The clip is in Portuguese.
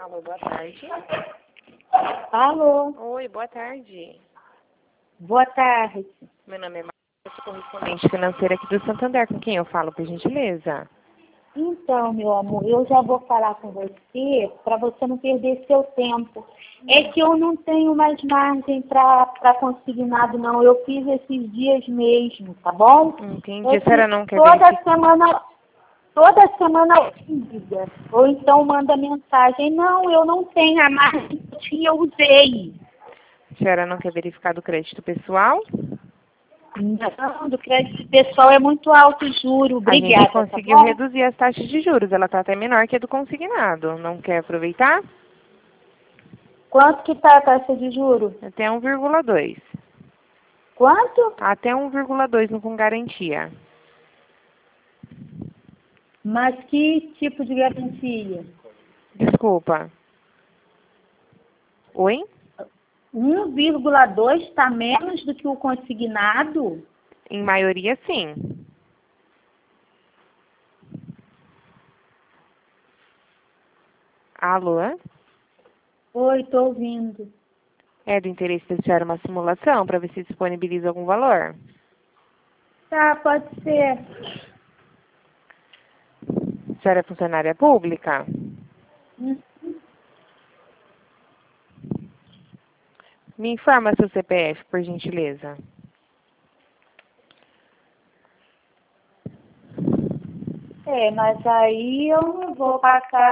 Alô, boa tarde. Alô, Oi, boa tarde. boa tarde. Meu nome é Marcia, eu sou correspondente financeira aqui do Santander. Com quem eu falo, por gentileza? Então, meu amor, eu já vou falar com você para você não perder seu tempo. É que eu não tenho mais margem para consignado, não. Eu fiz esses dias mesmo, tá bom? Entendi. A senhora não quer Toda verificar? semana liga. Ou então manda mensagem. Não, eu não tenho a margem que eu tinha, eu usei. A senhora não quer verificar do crédito pessoal? Não, do crédito pessoal é muito alto o juro. A gente Obrigada, tá conseguiu bom? reduzir as taxas de juros. Ela está até menor que a do consignado. Não quer aproveitar? Quanto que tá a taxa de juro? Até 1,2. Quanto? Até 1,2 no com garantia. Mas que tipo de garantia? Desculpa. Oi? 1,2 está menos do que o consignado? Em maioria, sim. Alô? Oi, estou ouvindo. É do interesse da senhora uma simulação para ver se disponibiliza algum valor? Tá, pode ser. A senhora é funcionária pública? Hum, Me informa seu CPF, por gentileza. É, mas aí eu não vou passar